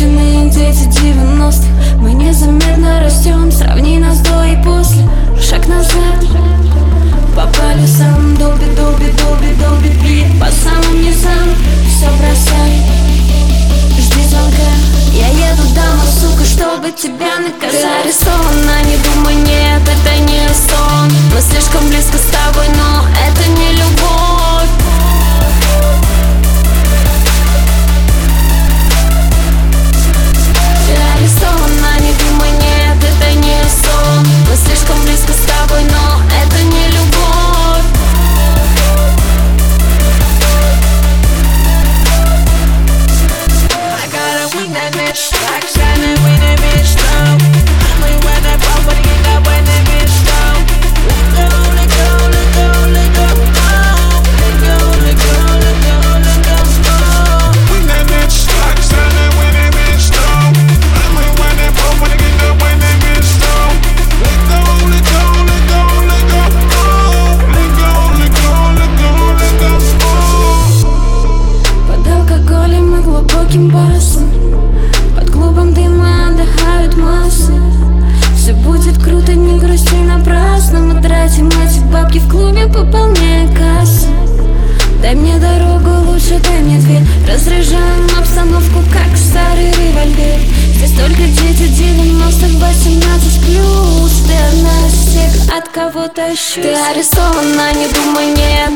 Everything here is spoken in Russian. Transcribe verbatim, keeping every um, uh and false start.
Обычные дети девяностых. Мы незаметно растем, сравни нас до и после. Шаг назад. Попали в сам долби, долби, долби, долби, при. По самым низам все бросай. Жди звонка. Я еду домой, сука, чтобы тебя наказать. Ты арестована, не думай, нет, это не сон. Мы слишком близко с тобой, но это не любовь. Ты арестована, не думай, нет, это не сон. Мы слишком близко с тобой, но это не любовь. I gotta win that bitch, like shining, win that bitch down. I'm with when that bump, but get up when that bitch down. Let go, let go, let go, let go, oh. Let go, let go, let go, let go, oh. Win that bitch, like shining, win that bitch down. I'm with when that bump, but get up when that bitch down. Let go, let go, let go, let go, oh. Let go, let go, let go, let go, oh. Под алкоголем и глубоким басом, под клубом дыма отдыхают массы. Все будет круто, не грусти напрасно. Мы тратим эти бабки в клубе, пополняя кассы. Дай мне дорогу, лучше дай мне дверь. Разряжаем обстановку, как старый револьвер. Здесь только дети девяностых, восемнадцать плюс. Ты одна из тех, от кого тащусь. Ты арестована, не думай, нет,